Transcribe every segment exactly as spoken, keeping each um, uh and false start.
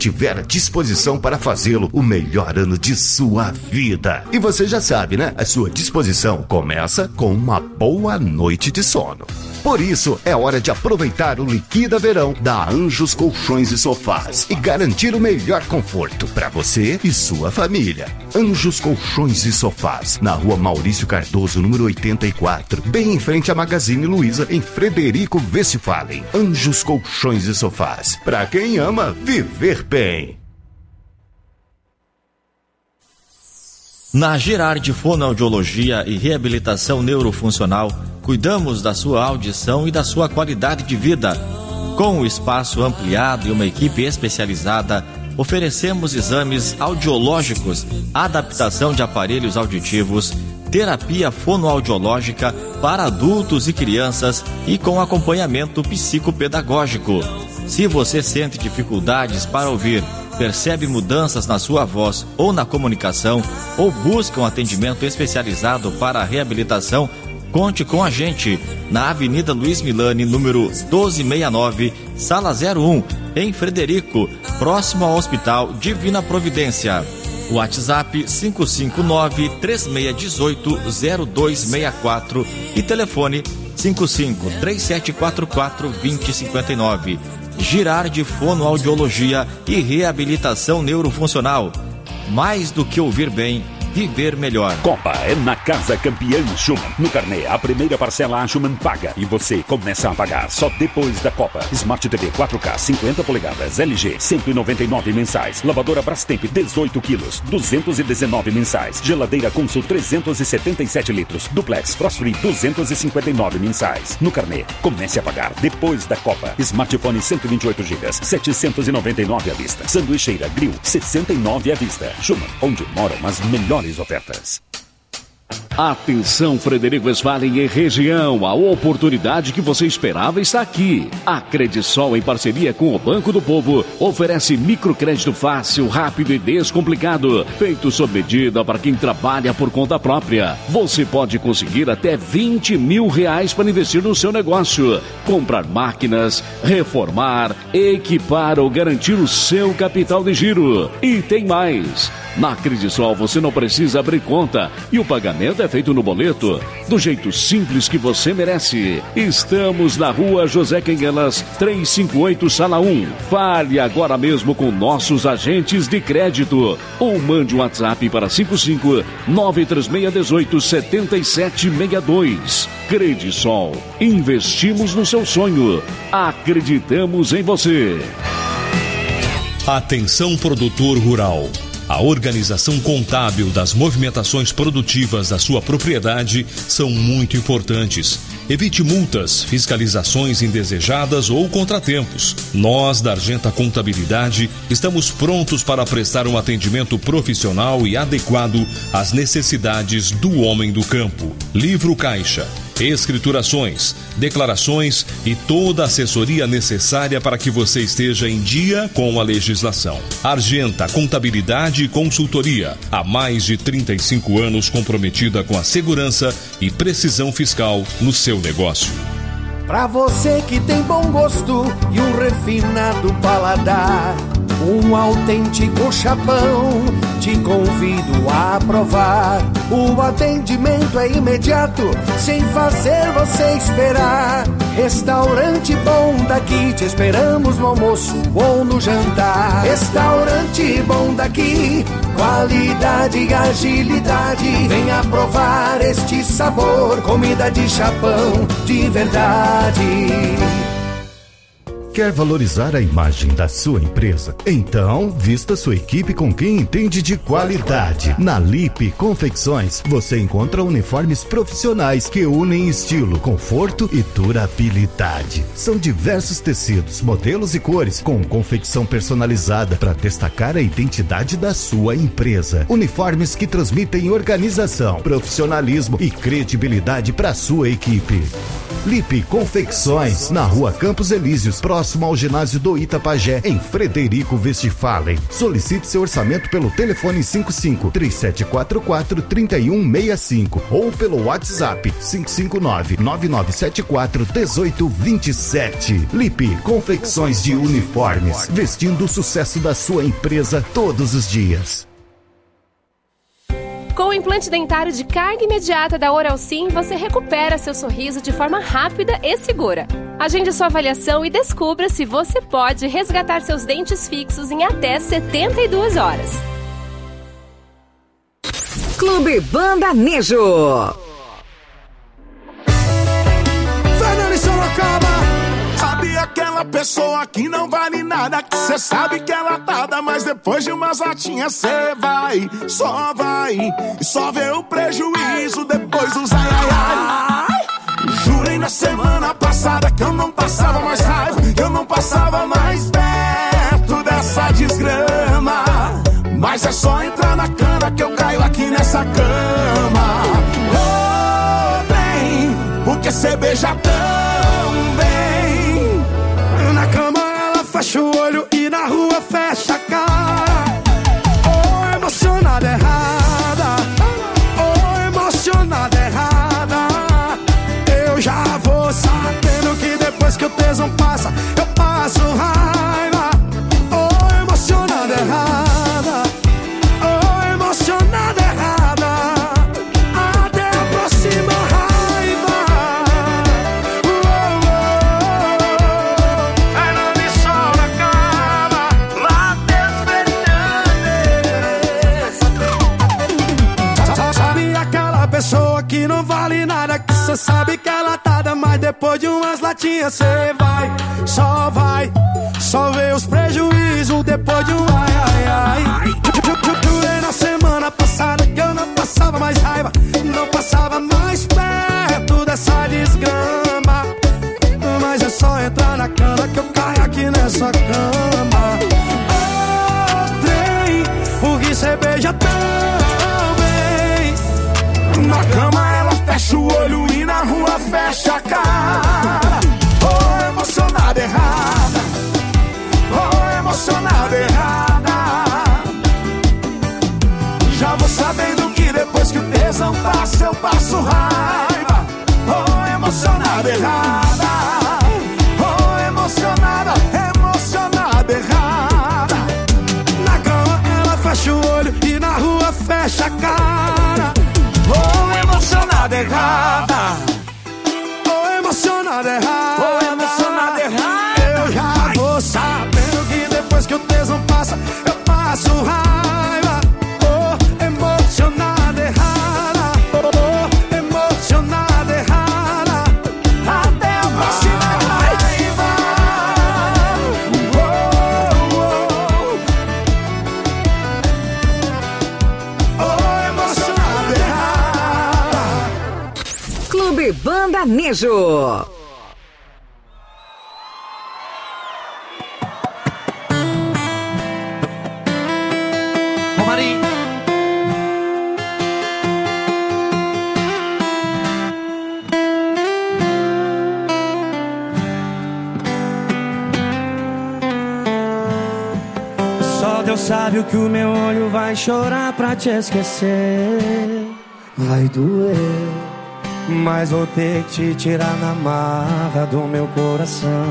tiver à disposição para fazê-lo o melhor ano de sua vida. E você já sabe, né? A sua disposição começa com uma boa noite de sono. Por isso, é hora de aproveitar o Liquida Verão da Anjos Colchões e Sofás e garantir o melhor conforto para você e sua família. Anjos Colchões e Sofás, na rua Maurício Cardoso, número oitenta e quatro, bem em frente à Magazine Luiza, em Frederico Westphalen. Anjos Colchões e Sofás, para quem ama viver bem. Na Girardi Fonoaudiologia e Reabilitação Neurofuncional, cuidamos da sua audição e da sua qualidade de vida. Com o espaço ampliado e uma equipe especializada, oferecemos exames audiológicos, adaptação de aparelhos auditivos, terapia fonoaudiológica para adultos e crianças e com acompanhamento psicopedagógico. Se você sente dificuldades para ouvir, percebe mudanças na sua voz ou na comunicação, ou busca um atendimento especializado para a reabilitação, conte com a gente na Avenida Luiz Milani, número doze sessenta e nove, sala zero um, em Frederico, próximo ao Hospital Divina Providência. WhatsApp cinco cinco nove, três seis um oito, zero dois seis quatro e telefone cinco cinco, três sete quatro quatro, dois zero cinco nove. Girardi Fonoaudiologia e Reabilitação Neurofuncional. Mais do que ouvir bem, viver melhor. Copa é na Casa Campeã Schumann. No carnê, a primeira parcela a Schumann paga e você começa a pagar só depois da Copa. Smart T V quatro K cinquenta polegadas L G cento e noventa e nove mensais. Lavadora Brastemp dezoito quilos duzentos e dezenove mensais. Geladeira Consul trezentos e setenta e sete litros. Duplex Frost Free duzentos e cinquenta e nove mensais. No carnê, comece a pagar depois da Copa. Smartphone cento e vinte e oito gigas setecentos e noventa e nove à vista. Sanduicheira Grill sessenta e nove à vista. Schumann, onde moram as melhores ofertas. Atenção, Frederico Westphalen e região, a oportunidade que você esperava está aqui. A Credisol, em parceria com o Banco do Povo, oferece microcrédito fácil, rápido e descomplicado, feito sob medida para quem trabalha por conta própria. Você pode conseguir até vinte mil reais para investir no seu negócio, comprar máquinas, reformar, equipar ou garantir o seu capital de giro. E tem mais! Na Credisol você não precisa abrir conta e o pagamento é feito no boleto, do jeito simples que você merece. Estamos na rua José Quenguelas, trezentos e cinquenta e oito, sala um. Fale agora mesmo com nossos agentes de crédito ou mande um WhatsApp para cinco cinco nove três seis um oito sete sete seis dois. Credisol, investimos no seu sonho. Acreditamos em você. Atenção, produtor rural. A organização contábil das movimentações produtivas da sua propriedade são muito importantes. Evite multas, fiscalizações indesejadas ou contratempos. Nós, da Argenta Contabilidade, estamos prontos para prestar um atendimento profissional e adequado às necessidades do homem do campo. Livro caixa, escriturações, declarações e toda a assessoria necessária para que você esteja em dia com a legislação. Argenta Contabilidade e Consultoria, há mais de trinta e cinco anos comprometida com a segurança e precisão fiscal no seu negócio. Pra você que tem bom gosto e um refinado paladar, um autêntico chapão, te convido a provar. O atendimento é imediato, sem fazer você esperar. Restaurante Bom Daqui, te esperamos no almoço ou no jantar. Restaurante Bom Daqui, qualidade e agilidade. Venha provar este sabor, comida de chapão de verdade. Quer valorizar a imagem da sua empresa? Então, vista sua equipe com quem entende de qualidade. Na Lipe Confecções, você encontra uniformes profissionais que unem estilo, conforto e durabilidade. São diversos tecidos, modelos e cores, com confecção personalizada para destacar a identidade da sua empresa. Uniformes que transmitem organização, profissionalismo e credibilidade para sua equipe. Lipe Confecções, na rua Campos Elíseos, próximo ao ginásio do Itapajé, em Frederico Westphalen. Solicite seu orçamento pelo telefone cinco cinco, três sete quatro quatro, três um seis cinco ou pelo WhatsApp cinco cinco nove, nove nove sete quatro, um oito dois sete. Lipe Confecções de Uniformes, vestindo o sucesso da sua empresa todos os dias. Com o implante dentário de carga imediata da Oral Sim, você recupera seu sorriso de forma rápida e segura. Agende sua avaliação e descubra se você pode resgatar seus dentes fixos em até setenta e duas horas. Clube Banda Nejo. Fernando e Sorocaba. Sabe aquela pessoa que não vale nada, que cê sabe que ela tá, mas depois de umas latinhas cê vai, só vai, e só vê o prejuízo depois dos ai ai ai. Jurei na semana passada que eu não passava mais raiva, que eu não passava mais perto dessa desgrama, mas é só entrar na cana que eu caio aqui nessa cama. Oh, bem, porque cê beija tão bem. Na cama ela fecha o olho e na rua fecha a cara. Oh, emocionada errada, oh, emocionada errada. Eu já vou sabendo que depois que o tesão passa, eu passo raiva. Oh, emocionada errada, oh, emocionada errada. Até a próxima raiva. Oh, oh. Ai, não me sobra cama, lá despertando. Sabe aquela pessoa que não vale nada, que cê sabe que ela tá, mas depois de umas latinhas cê vai, só vai, só vê os prejuízos depois de um ai, ai, ai. Jurei na semana passada que eu não passava mais raiva, não passava mais perto dessa desgrama, mas é só entrar na cama que eu caio aqui nessa cama. Oh, trem, porque cê beija tão bem. Na cama ela fecha o olho e na rua fecha a cara. Oh, emocionada errada, oh, emocionada errada. Já vou sabendo que depois que o tesão passa eu passo raiva. Oh, emocionada errada, oh, emocionada, emocionada errada. Na cama ela fecha o olho e na rua fecha a cara. Oh, emocionada errada, oh, emocionada errada, oh, emocionada errada. Eu já vou sabendo que depois que o tesão passa, eu passo raiva. Oh, emocionada errada, oh, emocionada errada. Até a próxima raiva. Oh, oh, oh, emocionada errada. Clube Banda Nejo. Romarinho. Só Deus sabe o que o meu olho vai chorar pra te esquecer. Vai doer, mas vou ter que te tirar na marra do meu coração.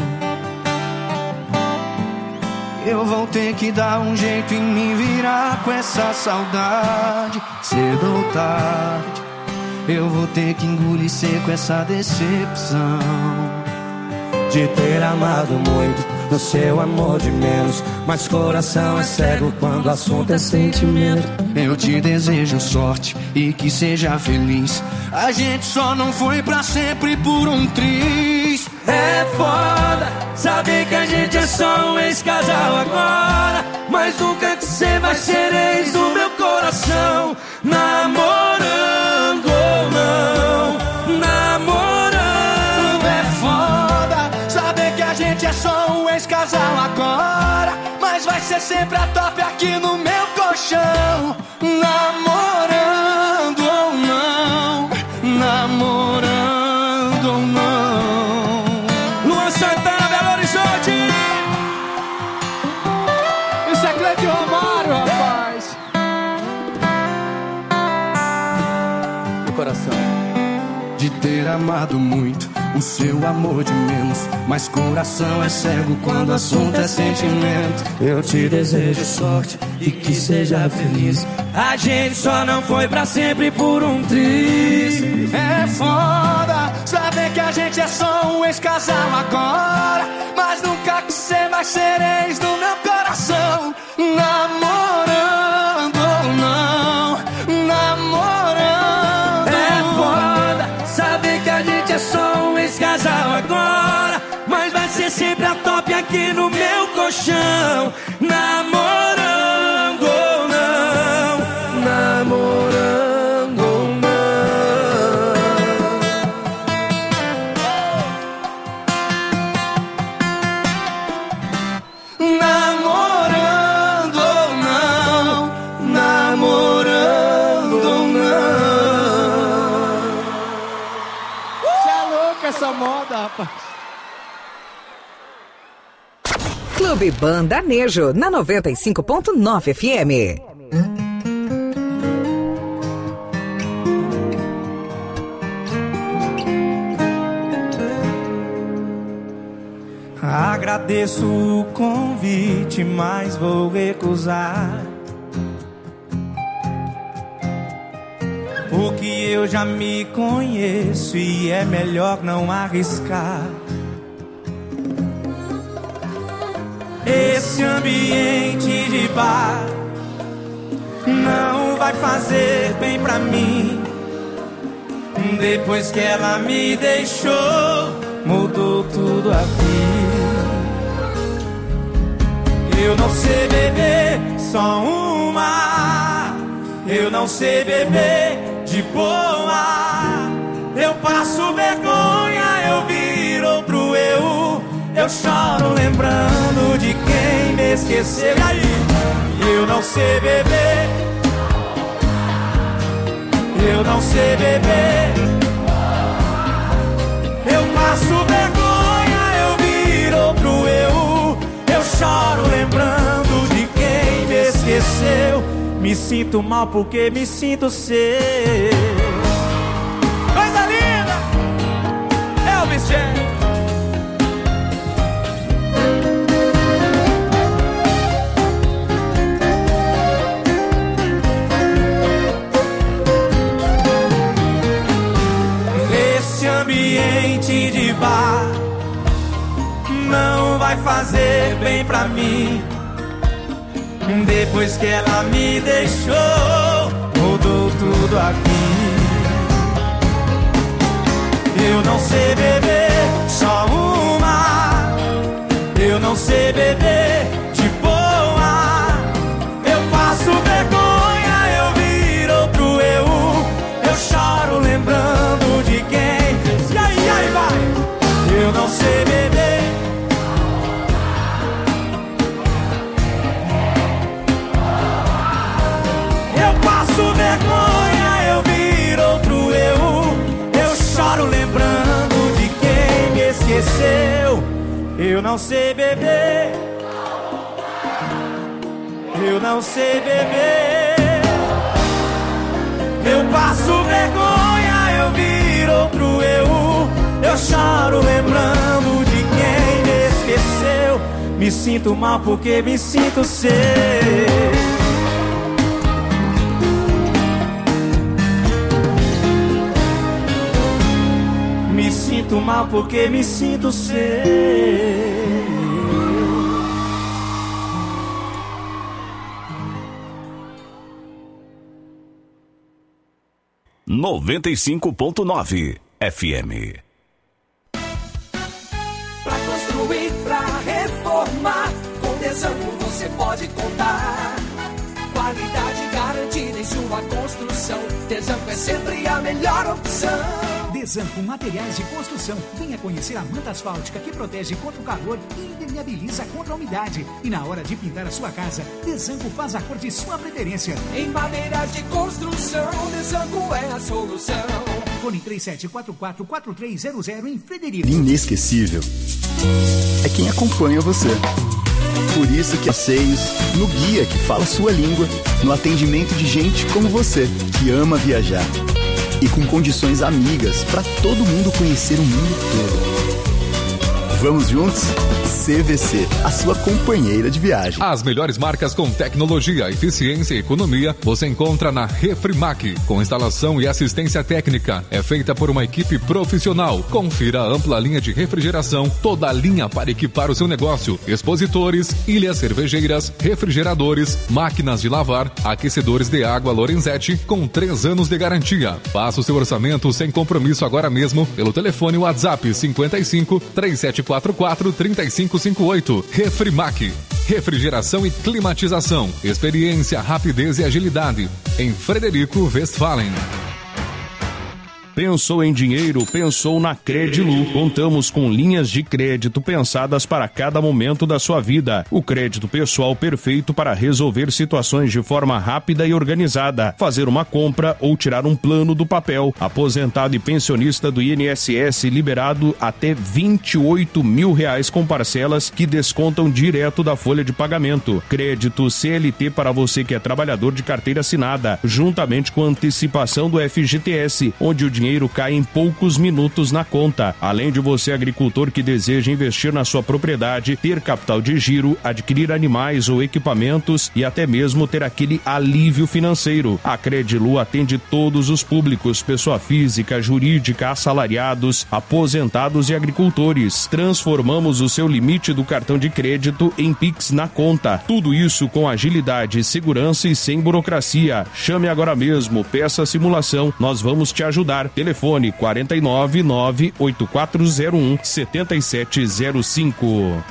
Eu vou ter que dar um jeito em me virar com essa saudade. Cedo ou tarde, eu vou ter que engolir seco essa decepção de ter amado muito, no seu amor de menos. Mas coração é cego quando o assunto é sentimento. Eu te desejo sorte e que seja feliz. A gente só não foi pra sempre por um triz. É foda saber que a gente é só um ex-casal agora, mas nunca que cê vai ser ex do meu coração. Namorando ou não, namorando é foda saber que a gente é só um ex-casal agora, mas vai ser sempre a top aqui no meu colchão. Namorando ou não, namorando ou não. de Romário, rapaz. Do coração. De ter amado muito, o seu amor de menos. Mas coração é cego quando o assunto é sentimento. Eu te desejo sorte e que seja feliz. A gente só não foi pra sempre por um triz. É foda saber que a gente é só um ex-casal agora, mas nunca que cê vai ser ex do meu coração. Namorando ou não, namorando. É foda saber que a gente é só um ex-casal agora, mas vai ser sempre a top aqui no meu colchão. Namorando ou não, namorando ou não. Namorando ou não, namorando ou não. Você é louco essa moda, rapaz. Clube Banda Nejo, na noventa e cinco ponto nove F M. Agradeço o convite, mas vou recusar, porque eu já me conheço e é melhor não arriscar. Esse ambiente de bar não vai fazer bem pra mim. Depois que ela me deixou, mudou tudo aqui. Eu não sei beber só uma, eu não sei beber de boa. Eu passo vergonha, eu viro outro eu. Eu choro lembrando de quem me esqueceu. E aí? Eu não sei beber, eu não sei beber. Eu passo vergonha, eu viro outro eu. Eu choro lembrando de quem me esqueceu. Me sinto mal porque me sinto seu. Coisa linda! Elvis J. Ambiente de bar não vai fazer bem pra mim. Depois que ela me deixou, mudou tudo aqui. Eu não sei beber só uma, eu não sei beber de boa. Eu passo vergonha, eu viro outro eu. Eu choro lembrando de quem. E aí, aí vai. Eu não sei beber, eu passo vergonha, eu viro outro eu. Eu choro lembrando de quem me esqueceu. Eu não sei beber, eu não sei beber. Eu passo vergonha, eu viro outro eu. Eu choro lembrando de quem me esqueceu. Me sinto mal porque me sinto seu. Me sinto mal porque me sinto seu. noventa e cinco ponto nove F M. Pra construir, pra reformar, com Desanco você pode contar. Qualidade garantida em sua construção. Desanco é sempre a melhor opção. Desanco Materiais de Construção. Venha conhecer a manta asfáltica que protege contra o calor e impermeabiliza contra a umidade. E na hora de pintar a sua casa, Desanco faz a cor de sua preferência. Em madeiras de construção, Desanco é a solução. Fone três sete quatro quatro quatro três zero zero em Frederico. Inesquecível é quem acompanha você. Por isso que passeios, no guia que fala sua língua, no atendimento de gente como você, que ama viajar. E com condições amigas para todo mundo conhecer o mundo todo. Vamos juntos? C V C, a sua companheira de viagem. As melhores marcas com tecnologia, eficiência e economia você encontra na Refrimac, com instalação e assistência técnica. É feita por uma equipe profissional. Confira a ampla linha de refrigeração, toda a linha para equipar o seu negócio. Expositores, ilhas cervejeiras, refrigeradores, máquinas de lavar, aquecedores de água Lorenzetti com três anos de garantia. Faça o seu orçamento sem compromisso agora mesmo pelo telefone WhatsApp cinquenta e cinco, três sete quatro quatro, trinta e cinco cinquenta e oito. Refrimac. Refrigeração e climatização. Experiência, rapidez e agilidade. Em Frederico Westphalen. Pensou em dinheiro? Pensou na Credilu. Contamos com linhas de crédito pensadas para cada momento da sua vida. O crédito pessoal perfeito para resolver situações de forma rápida e organizada. Fazer uma compra ou tirar um plano do papel. Aposentado e pensionista do I N S S liberado até vinte e oito mil reais com parcelas que descontam direto da folha de pagamento. Crédito C L T para você que é trabalhador de carteira assinada, juntamente com antecipação do F G T S, onde o dinheiro dinheiro cai em poucos minutos na conta. Além de você, agricultor que deseja investir na sua propriedade, ter capital de giro, adquirir animais ou equipamentos e até mesmo ter aquele alívio financeiro. A Credilu atende todos os públicos, pessoa física, jurídica, assalariados, aposentados e agricultores. Transformamos o seu limite do cartão de crédito em Pix na conta. Tudo isso com agilidade, segurança e sem burocracia. Chame agora mesmo, peça a simulação, nós vamos te ajudar. Telefone quatro nove nove oito quatro zero um sete sete zero cinco.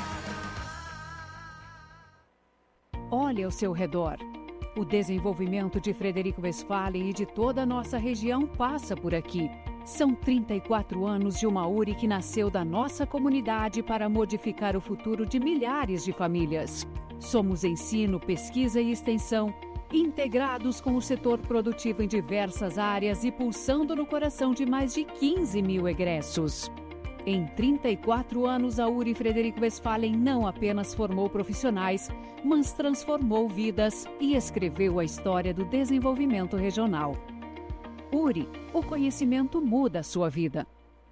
Olhe ao seu redor. O desenvolvimento de Frederico Westphalen e de toda a nossa região passa por aqui. São trinta e quatro anos de uma U R I que nasceu da nossa comunidade para modificar o futuro de milhares de famílias. Somos ensino, pesquisa e extensão, integrados com o setor produtivo em diversas áreas e pulsando no coração de mais de quinze mil egressos. Em trinta e quatro anos, a U R I Frederico Westphalen não apenas formou profissionais, mas transformou vidas e escreveu a história do desenvolvimento regional. U R I, o conhecimento muda a sua vida.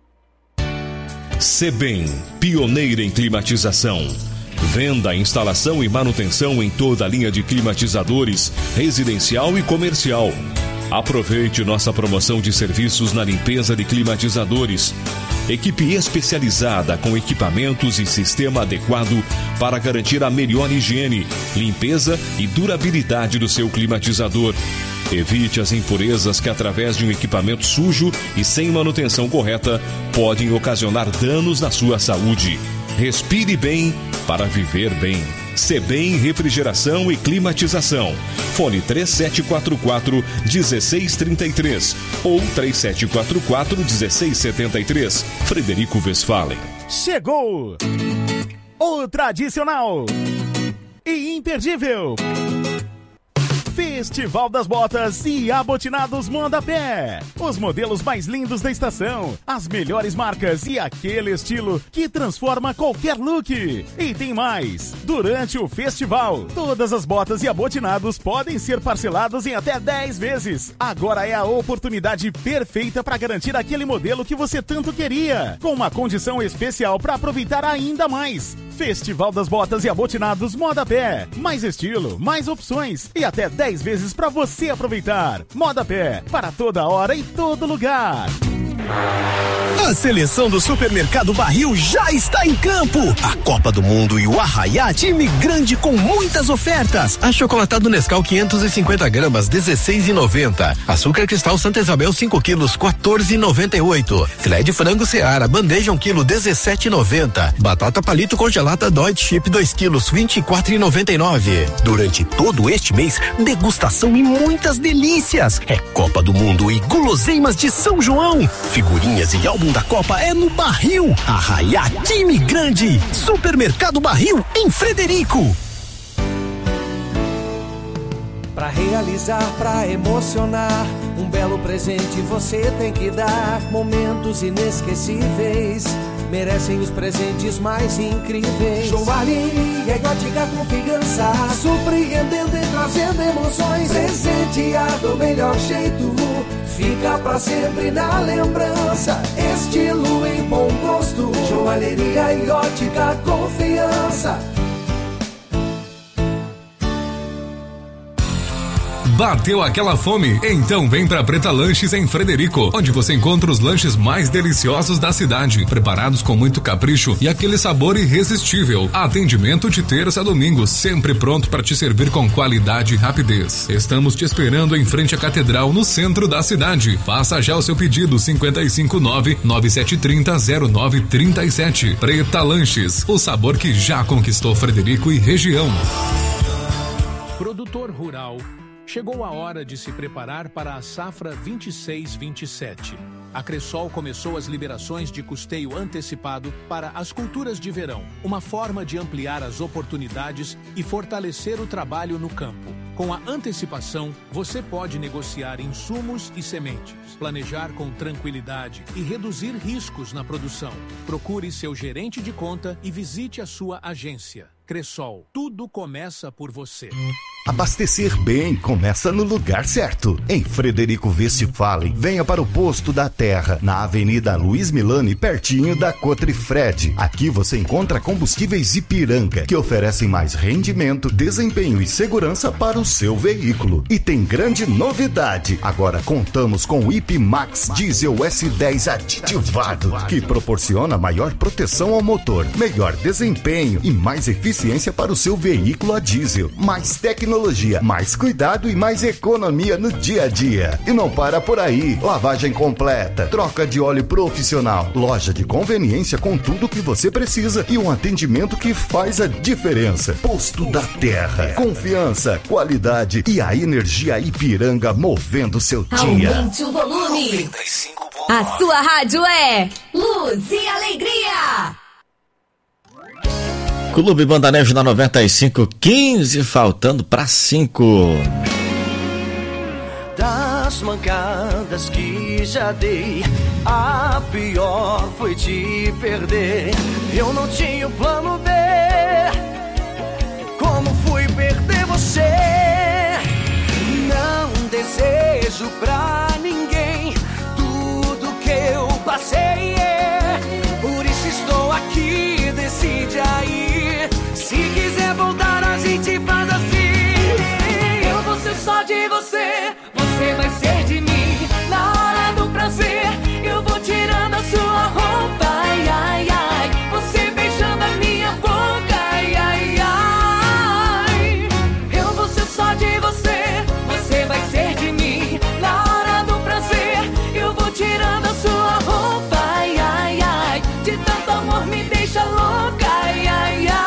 Sebem, pioneira em climatização. Venda, instalação e manutenção em toda a linha de climatizadores, residencial e comercial. Aproveite nossa promoção de serviços na limpeza de climatizadores. Equipe especializada com equipamentos e sistema adequado para garantir a melhor higiene, limpeza e durabilidade do seu climatizador. Evite as impurezas que, através de um equipamento sujo e sem manutenção correta, podem ocasionar danos na sua saúde. Respire bem para viver bem. Sebem Refrigeração e Climatização. Fone três sete quatro quatro, um seis três três ou três sete quatro quatro, um seis sete três. Frederico Westphalen. Chegou o tradicional e imperdível Festival das Botas e Abotinados Moda Pé. Os modelos mais lindos da estação, as melhores marcas e aquele estilo que transforma qualquer look. E tem mais. Durante o festival, todas as botas e abotinados podem ser parcelados em até dez vezes. Agora é a oportunidade perfeita para garantir aquele modelo que você tanto queria, com uma condição especial para aproveitar ainda mais. Festival das Botas e Abotinados Moda Pé. Mais estilo, mais opções e até dez vezes para você aproveitar. Moda Pé, para toda hora e todo lugar. A seleção do Supermercado Barril já está em campo. A Copa do Mundo e o Arraiá, time grande com muitas ofertas. Achocolatado Nescau quinhentos e cinquenta gramas, dezesseis e noventa. Açúcar Cristal Santa Isabel cinco quilos, quatorze e noventa e oito. Filé de frango Seara, bandeja um quilo, dezessete e noventa. Batata palito congelada Deutsche Chip dois quilos, vinte e quatro e noventa e nove. Durante todo este mês, degustação e muitas delícias. É Copa do Mundo e guloseimas de São João. Figurinhas e álbum da Copa é no Barril. Arraiá, time grande. Supermercado Barril, em Frederico. Pra realizar, pra emocionar, um belo presente você tem que dar. Momentos inesquecíveis merecem os presentes mais incríveis. Joalheria e ótica confiança, surpreendendo e trazendo emoções. Presentear do melhor jeito, fica pra sempre na lembrança. Estilo e bom gosto, joalheria e ótica confiança. Bateu aquela fome? Então vem pra Preta Lanches em Frederico, onde você encontra os lanches mais deliciosos da cidade, preparados com muito capricho e aquele sabor irresistível. Atendimento de terça a domingo, sempre pronto para te servir com qualidade e rapidez. Estamos te esperando em frente à Catedral, no centro da cidade. Faça já o seu pedido, cinco cinco nove, nove sete três zero, zero nove três sete. Preta Lanches, o sabor que já conquistou Frederico e região. Produtor rural. Chegou a hora de se preparar para a safra vinte e seis vinte e sete. A Cressol começou as liberações de custeio antecipado para as culturas de verão, uma forma de ampliar as oportunidades e fortalecer o trabalho no campo. Com a antecipação, você pode negociar insumos e sementes, planejar com tranquilidade e reduzir riscos na produção. Procure seu gerente de conta e visite a sua agência. Cressol, tudo começa por você. Abastecer bem começa no lugar certo. Em Frederico Westphalen, venha para o Posto da Terra, na Avenida Luiz Milani, pertinho da Cotrifred. Aqui você encontra combustíveis Ipiranga, que oferecem mais rendimento, desempenho e segurança para o seu veículo. E tem grande novidade: agora contamos com o I P Max Diesel S dez aditivado, que proporciona maior proteção ao motor, melhor desempenho e mais eficiência para o seu veículo a diesel. Mais tecnologia, mais cuidado e mais economia no dia a dia. E não para por aí. Lavagem completa, troca de óleo profissional, loja de conveniência com tudo que você precisa e um atendimento que faz a diferença. Posto da Terra, confiança, qualidade e a energia Ipiranga movendo seu dia. Aumente o volume. A sua rádio é Luz e Alegria. Clube Banda Nejo na noventa e cinco, quinze, faltando para cinco. Das mancadas que já dei, a pior foi te perder. Eu não tinha o plano B, como fui perder você? Não desejo pra ninguém tudo que eu passei, por isso estou aqui, decide aí. Se quiser voltar a gente faz assim. Eu vou ser só de você, você vai ser de mim. Na hora do prazer, eu vou tirando a sua roupa, ai, ai, ai. Você beijando a minha boca, ai, ai, ai. Eu vou ser só de você, você vai ser de mim. Na hora do prazer, eu vou tirando a sua roupa, ai, ai, ai. De tanto amor me deixa louca, ai, ai, ai.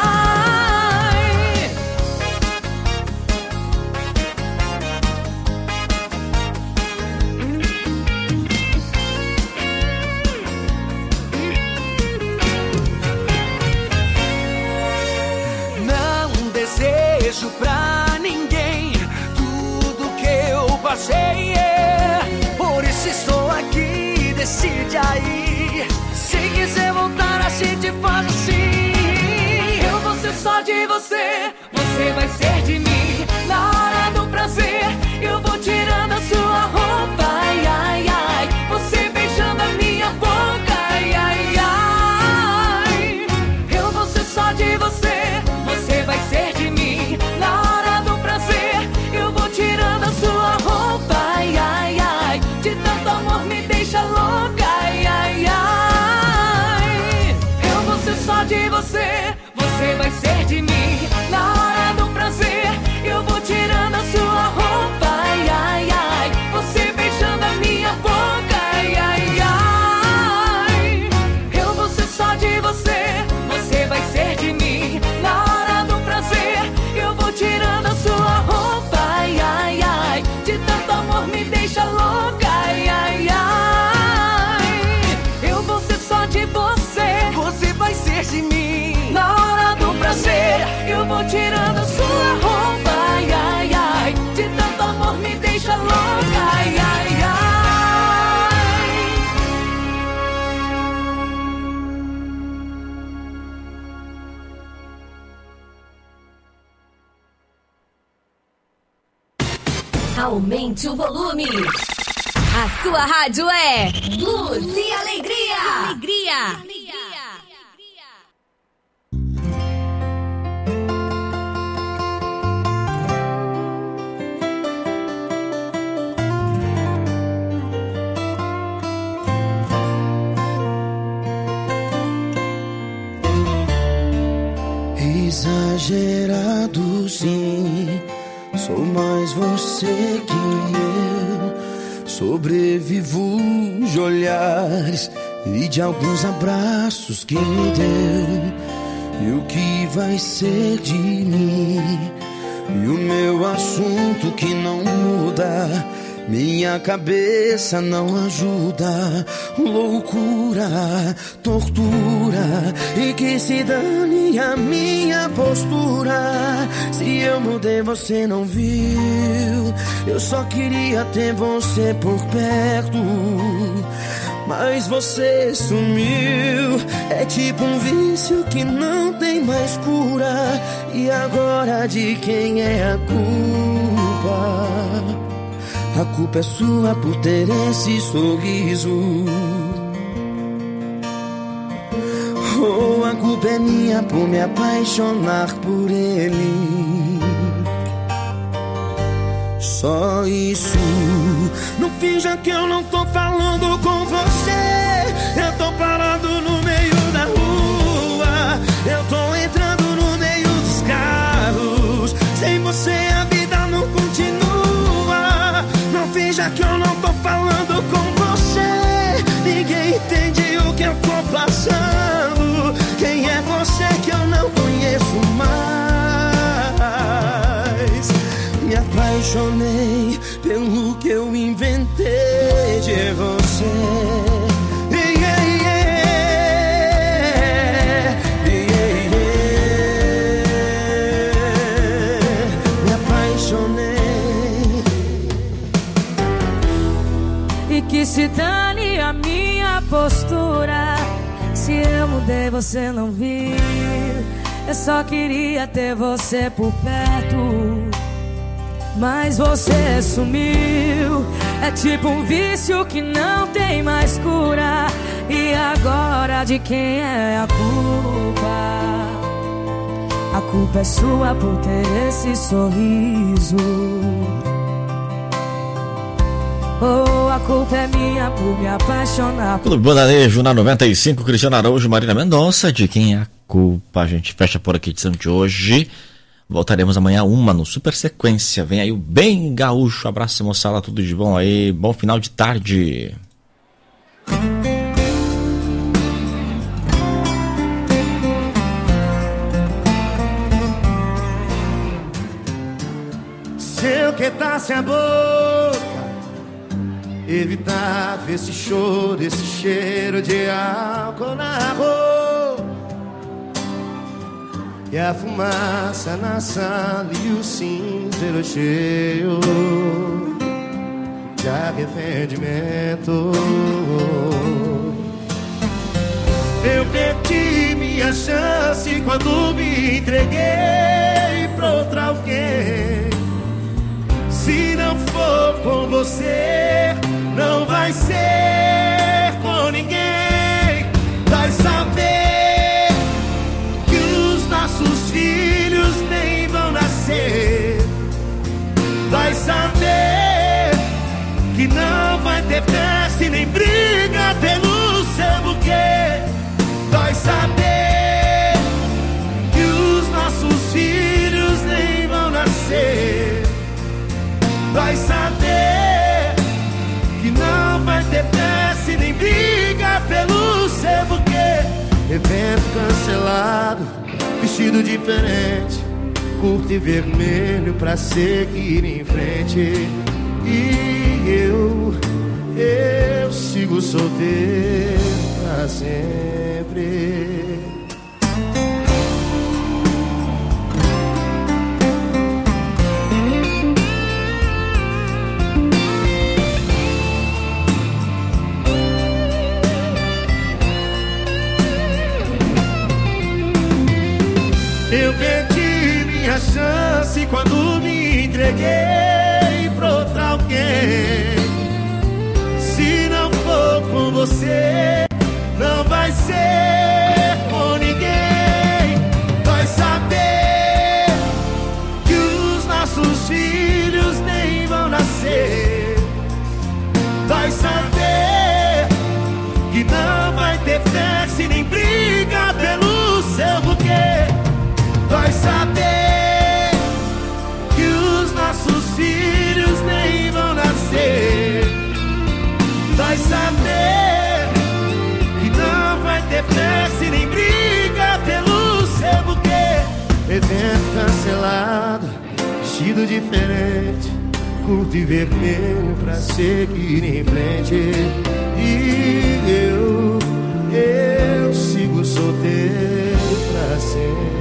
Pra ninguém tudo que eu passei, por isso estou aqui, decide aí. Se quiser voltar a gente faz assim. Eu vou ser só de você, você vai ser de mim. Na hora do prazer, eu vou tirando a sua roupa, ai, ai, ai. Você beijando a minha boca, ai, ai, ai. Eu vou ser só de você, você vai ser de mim. Na hora do prazer, eu vou tirando a sua roupa, ai, ai, ai. De tanto amor me deixa louca, ai, ai, ai. Eu vou ser só de você, você vai ser de mim. Na hora do prazer, eu vou tirando a sua roupa, ai, ai, ai. Você beijando a minha boca, ai, ai, ai. Eu vou ser só de você, você vai ser de mim. Na hora do prazer, eu vou tirando a sua roupa, ai, ai, ai. De tanto amor me deixa louca, ai, ai, ai. Eu vou ser só de você, você vai ser de mim. Na hora do prazer, Aumente o volume. A sua rádio é Luz e Alegria. Alegria. Exagerado, sim. Sou mais você que eu. Sobrevivo de olhares e de alguns abraços que me deu. E o que vai ser de mim? E o meu assunto que não muda. Minha cabeça não ajuda. Loucura, tortura. E que se dane a minha postura. Se eu mudei você não viu. Eu só queria ter você por perto. Mas você sumiu. É tipo um vício que não tem mais cura. E agora de quem é a culpa? A culpa é sua por ter esse sorriso. Oh, a culpa é minha por me apaixonar por ele. Só isso. Não finja que eu não tô falando com você. Eu tô parado no meio da rua. Eu tô entrando no meio dos carros. Sem você a vida não continua. Não finja que eu não tô falando com você. Ninguém entende o que eu tô passando. Quem é você que eu não conheço mais? Me apaixonei pelo que eu inventei de você. Yeah, yeah, yeah, yeah. Me apaixonei. E que se dane a minha postura. Se eu mudei você não viu. Eu só queria ter você por perto. Mas você sumiu. É tipo um vício que não tem mais cura. E agora de quem é a culpa? A culpa é sua por ter esse sorriso. Oh, a culpa é minha por me apaixonar. Clube Bandanejo na noventa e cinco, Cristiano Araújo, Marina Mendonça. De quem é a culpa? A gente fecha por aqui a edição de hoje. Voltaremos amanhã uma no Super Sequência. Vem aí o Bem Gaúcho. Abraço, moçada, tudo de bom aí. Bom final de tarde. Se eu quietasse a boca, evitava esse choro, esse cheiro de álcool na rua. E a fumaça na sala e o cinzeiro cheio de arrependimento. Eu perdi minha chance quando me entreguei pra outra alguém. Se não for com você, não vai ser com ninguém. Vai saber que os nossos filhos nem vão nascer. Vai saber que não vai ter festa e nem briga pelo seu buquê. Vai saber que os nossos filhos nem vão nascer. Vai saber que não vai ter festa e nem briga pelo seu buquê. Evento cancelado, vestido diferente, curto e vermelho pra seguir em frente. E eu, eu sigo solteiro pra sempre. Eu perdi minha chance quando me entreguei pro ninguém. Se não for com você, não vai ser com ninguém. Vai saber que os nossos filhos nem vão nascer. Vai saber que não vai ter festa e nem briga pelo seu buquê. Vai saber que os nossos filhos nem vão nascer. Vai saber que não vai ter festa e nem briga pelo seu buquê. Evento cancelado, vestido diferente, curto e vermelho pra seguir em frente. E eu, eu sigo solteiro pra sempre.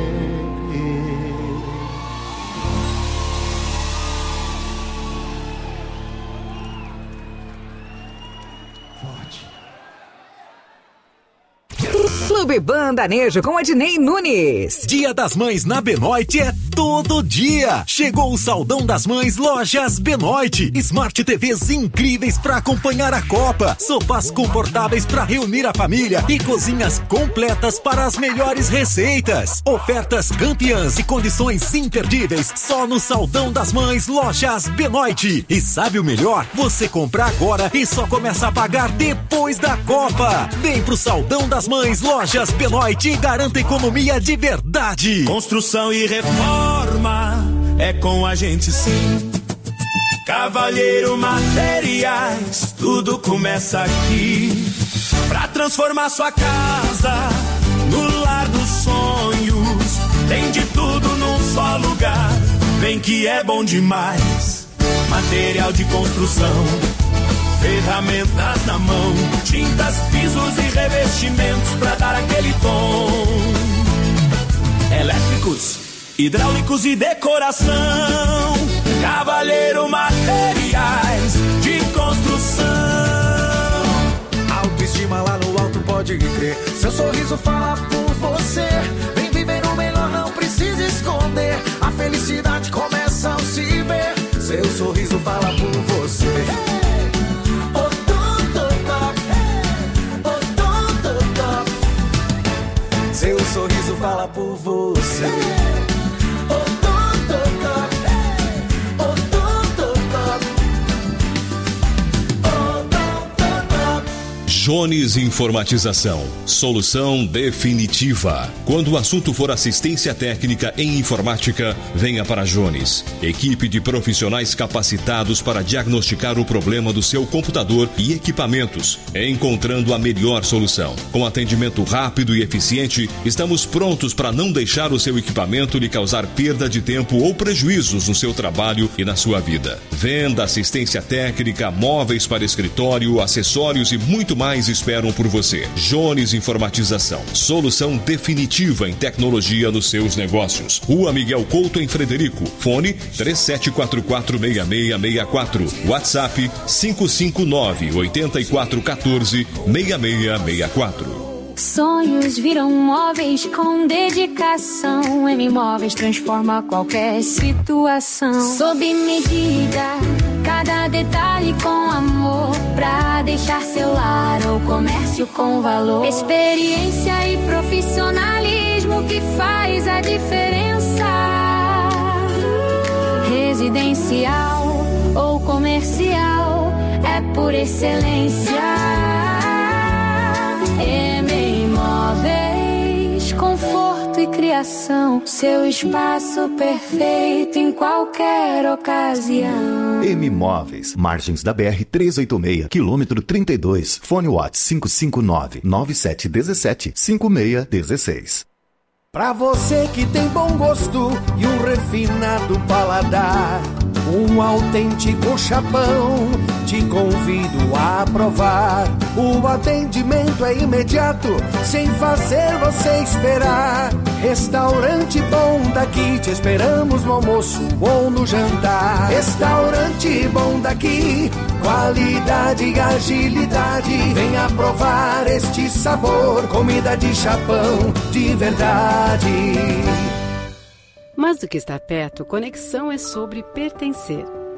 Clube Banda Nejo com Adnei Nunes. Dia das Mães na Benoit é todo dia. Chegou o Saldão das Mães Lojas Benoit. Smart T Vs incríveis para acompanhar a Copa, sofás confortáveis para reunir a família e cozinhas completas para as melhores receitas. Ofertas campeãs e condições imperdíveis só no Saldão das Mães Lojas Benoit. E sabe o melhor? Você compra agora e só começa a pagar depois da Copa. Vem pro Saldão das Mães Lojas Benoit e garanta economia de verdade. Construção e reforma é com a gente sim. Cavalheiro Materiais, tudo começa aqui. Pra transformar sua casa no lar dos sonhos. Tem de tudo num só lugar. Vem que é bom demais. Material de construção, ferramentas na mão, tintas, pisos e revestimentos pra dar aquele tom. Elétricos, hidráulicos e decoração. Cavalheiro Materiais de Construção. Autoestima lá no alto, pode crer. Seu sorriso fala por você. Vem viver o melhor, não precisa esconder. A felicidade começa ao se ver. Seu sorriso fala por você. Hey! Seu sorriso fala por você. Jones Informatização, solução definitiva. Quando o assunto for assistência técnica em informática, venha para Jones. Equipe de profissionais capacitados para diagnosticar o problema do seu computador e equipamentos, encontrando a melhor solução. Com atendimento rápido e eficiente, estamos prontos para não deixar o seu equipamento lhe causar perda de tempo ou prejuízos no seu trabalho e na sua vida. Venda, assistência técnica, móveis para escritório, acessórios e muito mais esperam por você. Jones Informatização, solução definitiva em tecnologia nos seus negócios. Rua Miguel Couto, em Frederico. Fone três sete quatro quatro, seis seis seis quatro. WhatsApp cinco cinco nove, oito quatro um quatro, seis seis seis quatro. Sonhos viram móveis com dedicação. M Móveis transforma qualquer situação. Sob medida, cada detalhe com amor, pra deixar seu lar ou comércio com valor. Experiência e profissionalismo que faz a diferença. Residencial ou comercial, é por excelência. M Móveis, conforto e criação, seu espaço perfeito em qualquer ocasião. M Móveis, margens da B R trezentos e oitenta e seis, quilômetro trinta e dois, fone WhatsApp cinco cinco nove, nove sete um sete, cinco seis um seis. Pra você que tem bom gosto e um refinado paladar, um autêntico chapão, te convido a provar. O atendimento é imediato, sem fazer você esperar. Restaurante Bom Daqui, te esperamos no almoço ou no jantar. Restaurante Bom Daqui, qualidade e agilidade. Venha provar este sabor, comida de chapão de verdade. Mais do que estar perto, conexão é sobre pertencer.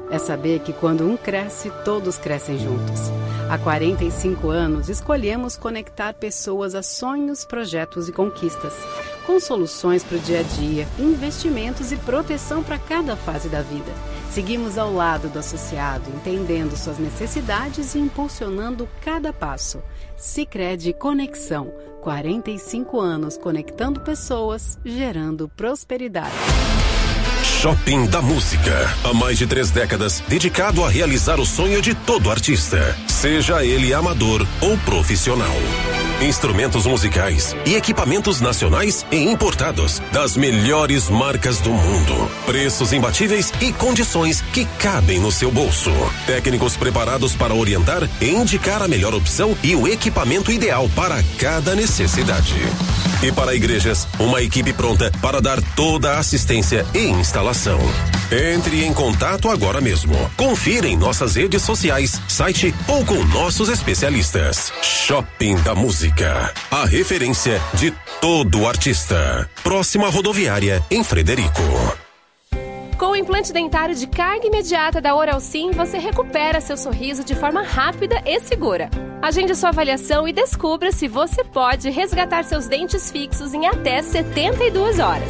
é saber que quando um cresce, todos crescem juntos. Há quarenta e cinco anos, escolhemos conectar pessoas a sonhos, projetos e conquistas, com soluções para o dia a dia, investimentos e proteção para cada fase da vida. Seguimos ao lado do associado, entendendo suas necessidades e impulsionando cada passo. Sicredi Conexão, quarenta e cinco anos conectando pessoas, gerando prosperidade. Shopping da Música. Há mais de três décadas, dedicado a realizar o sonho de todo artista, seja ele amador ou profissional. Instrumentos musicais e equipamentos nacionais e importados das melhores marcas do mundo. Preços imbatíveis e condições que cabem no seu bolso. Técnicos preparados para orientar e indicar a melhor opção e o equipamento ideal para cada necessidade. E para igrejas, uma equipe pronta para dar toda a assistência e instalação. Entre em contato agora mesmo. Confira em nossas redes sociais, site ou com nossos especialistas. Shopping da Música, a referência de todo artista. Próxima rodoviária em Frederico. Com o implante dentário de carga imediata da Oral Sim, você recupera seu sorriso de forma rápida e segura. Agende sua avaliação e descubra se você pode resgatar seus dentes fixos em até setenta e duas horas.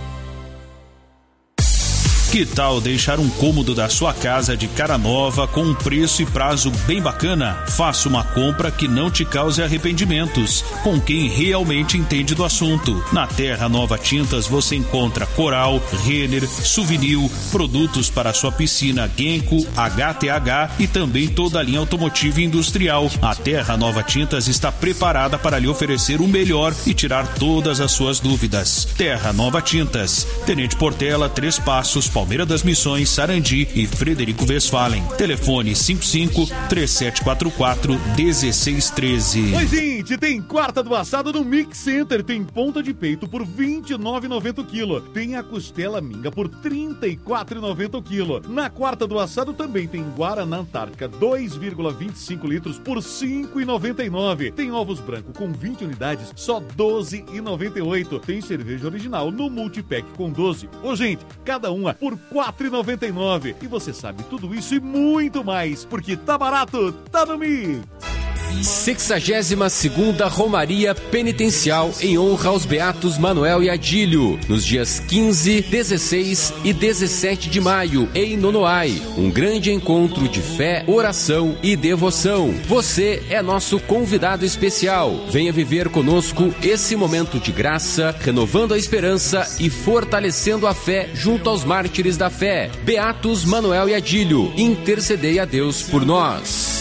Que tal deixar um cômodo da sua casa de cara nova com um preço e prazo bem bacana? Faça uma compra que não te cause arrependimentos, com quem realmente entende do assunto. Na Terra Nova Tintas você encontra Coral, Renner, Souvenir, produtos para sua piscina Genco, H T H e também toda a linha automotiva e industrial. A Terra Nova Tintas está preparada para lhe oferecer o melhor e tirar todas as suas dúvidas. Terra Nova Tintas, Tenente Portela, Três Passos, Palmeira das Missões, Sarandi e Frederico Westphalen. Telefone cinco cinco, três sete quatro quatro, um seis um três. Oi, gente, tem quarta do assado no Mix Center. Tem ponta de peito por vinte e nove reais e noventa centavos o quilo. Tem a costela minga por trinta e quatro reais e noventa centavos o quilo. Na quarta do assado também tem Guaraná Antártica dois vírgula vinte e cinco litros por cinco reais e noventa e nove centavos. Tem ovos branco com vinte unidades, só doze reais e noventa e oito centavos. Tem cerveja original no multipack com doze. Ô, gente, cada uma por quatro reais e noventa e nove centavos. E você sabe tudo isso e muito mais, porque tá barato, tá no Mix. sexagésima segunda Romaria Penitencial em honra aos Beatos Manuel e Adílio, nos dias quinze, dezesseis e dezessete de maio, em Nonoai. Um grande encontro de fé, oração e devoção. Você é nosso convidado especial. Venha viver conosco esse momento de graça, renovando a esperança e fortalecendo a fé junto aos mártires da fé. Beatos Manuel e Adílio, intercedei a Deus por nós.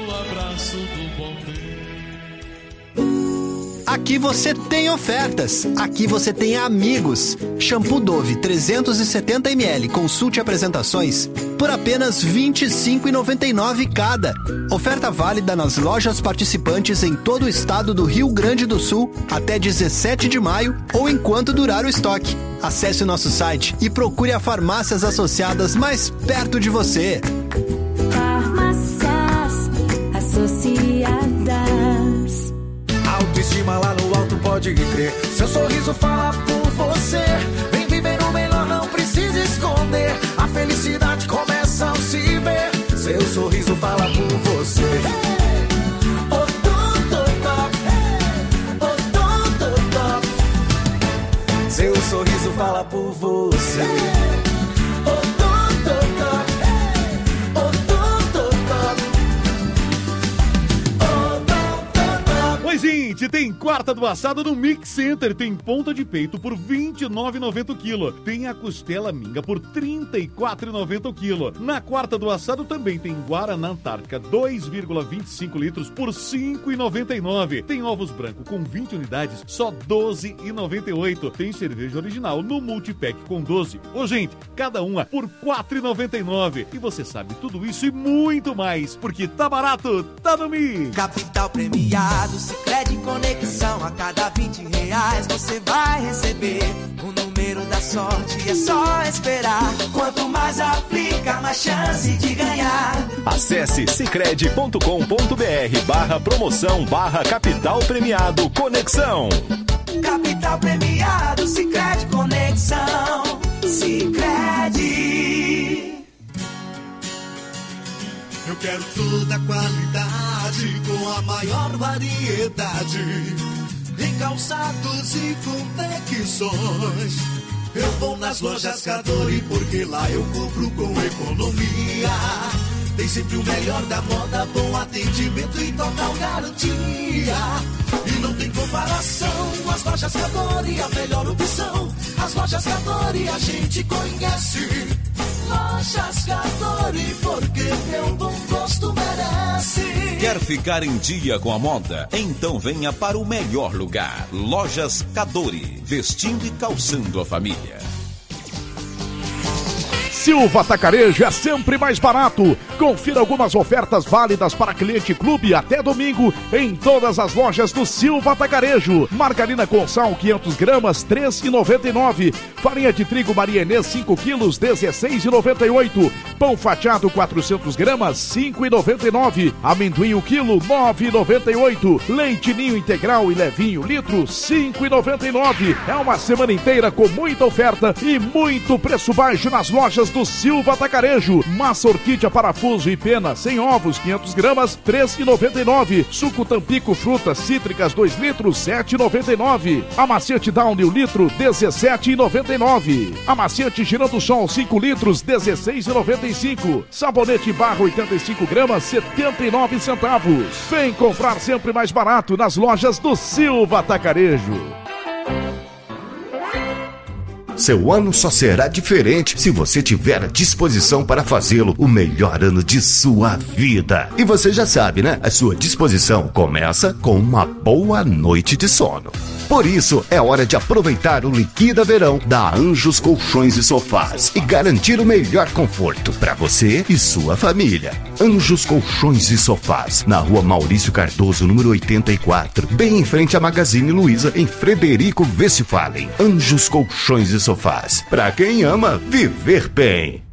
Aqui você tem ofertas, aqui você tem amigos. Shampoo Dove trezentos e setenta mililitros, consulte apresentações, por apenas vinte e cinco reais e noventa e nove centavos cada. Oferta válida nas lojas participantes em todo o estado do Rio Grande do Sul até dezessete de maio ou enquanto durar o estoque. Acesse o nosso site e procure as farmácias associadas mais perto de você. Farmácias Associadas. Autoestima lá no alto, pode crer. Seu sorriso fala por você. Vem viver o melhor, não precisa esconder. A felicidade começa ao se ver. Seu sorriso fala por você. Odontotop, Odontotop. Seu sorriso fala por você. Oi, gente, tem quarta do assado no Mix Center. Tem ponta de peito por vinte e nove reais e noventa centavos o quilo. Tem a costela minga por trinta e quatro reais e noventa centavos o quilo. Na quarta do assado também tem Guaraná Antártica dois vírgula vinte e cinco litros por cinco reais e noventa e nove centavos. Tem ovos branco com vinte unidades, só doze reais e noventa e oito centavos. Tem cerveja original no multipack com doze. Ô, gente, cada uma por quatro reais e noventa e nove centavos. E você sabe tudo isso e muito mais, porque tá barato, tá no Mix. Capital premiado, Sicredi Conexão. A cada vinte reais você vai receber o número da sorte, é só esperar. Quanto mais aplica, mais chance de ganhar. Acesse sicredi ponto com ponto br barra promoção barra capital premiado Conexão. Capital premiado, Sicredi Conexão. Sicredi. Eu quero toda a qualidade com a maior variedade em calçados e confecções. Eu vou nas lojas Cadore porque lá eu compro com economia. Tem sempre o melhor da moda, bom atendimento e total garantia. E não tem comparação, as lojas Cadore, a melhor opção. As lojas Cadore a gente conhece. Lojas Cadore, porque meu bom gosto merece. Quer ficar em dia com a moda? Então venha para o melhor lugar. Lojas Cadore, vestindo e calçando a família. Silva Atacarejo é sempre mais barato. Confira algumas ofertas válidas para cliente clube até domingo em todas as lojas do Silva Atacarejo. Margarina com sal quinhentas gramas, três reais e noventa e nove centavos. Farinha de trigo Maria Inês cinco quilos, dezesseis reais e noventa e oito centavos. Pão fatiado quatrocentas gramas, cinco reais e noventa e nove centavos. Amendoim o quilo, nove reais e noventa e oito centavos. Leite Ninho integral e levinho litro, cinco reais e noventa e nove centavos. É uma semana inteira com muita oferta e muito preço baixo nas lojas do Silva Atacarejo. Massa orquídea, parafuso e pena sem ovos, quinhentas gramas, três reais e noventa e nove centavos. Suco Tampico frutas cítricas dois litros, sete reais e noventa e nove centavos. Amaciante Downy o litro, dezessete reais e noventa e nove centavos. Amaciante Girando Sol cinco litros, dezesseis reais e noventa e cinco centavos. Sabonete em barra oitenta e cinco gramas, setenta e nove centavos. Vem comprar sempre mais barato nas lojas do Silva Atacarejo. Seu ano só será diferente se você tiver a disposição para fazê-lo o melhor ano de sua vida. E você já sabe, né? A sua disposição começa com uma boa noite de sono. Por isso, é hora de aproveitar o Liquida Verão da Anjos Colchões e Sofás e garantir o melhor conforto para você e sua família. Anjos Colchões e Sofás, na rua Maurício Cardoso, número oitenta e quatro, bem em frente à Magazine Luiza, em Frederico Westphalen. Anjos Colchões e Sofás, para quem ama viver bem.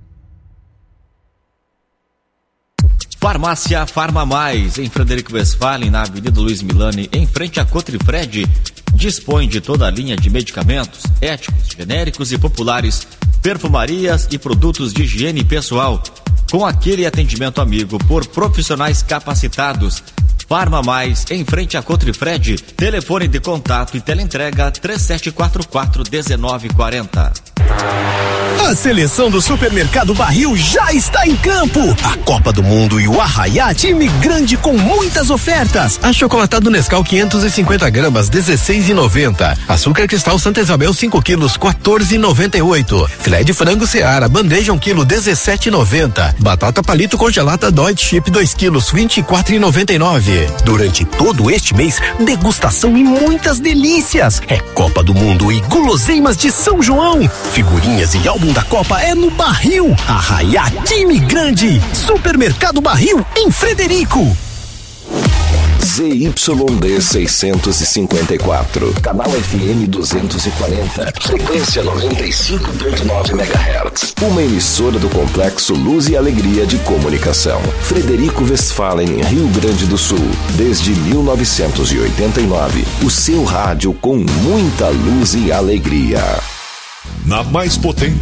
Farmácia Farma Mais, em Frederico Westphalen, na Avenida Luiz Milani, em frente a Cotrifred, dispõe de toda a linha de medicamentos, éticos, genéricos e populares, perfumarias e produtos de higiene pessoal, com aquele atendimento amigo por profissionais capacitados. Farma Mais, em frente a Cotrifred, telefone de contato e teleentrega três sete quatro quatro, um nove quatro zero. A seleção do Supermercado Barril já está em campo. A Copa do Mundo e o Arraiá, time grande com muitas ofertas. Achocolatado Nescau quinhentas e cinquenta gramas, dezesseis reais e noventa centavos. Açúcar Cristal Santa Isabel cinco quilos, quatorze reais e noventa e oito centavos. Filé de frango Seara, bandeja um quilo, dezessete reais e noventa centavos. Batata palito congelada Deutsche Chip dois quilos, vinte e quatro reais e noventa e nove centavos. Durante todo este mês, degustação e muitas delícias. É Copa do Mundo e guloseimas de São João. Figurinhas e álbum da Copa é no Barril. Arraiá, time grande. Supermercado Barril, em Frederico. Z Y D seiscentos e cinquenta e quatro, canal F M duzentos e quarenta, frequência noventa e cinco ponto nove megahertz. Uma emissora do Complexo Luz e Alegria de Comunicação. Frederico Westphalen, Rio Grande do Sul, desde mil novecentos e oitenta e nove. O seu rádio com muita luz e alegria. Na mais potente,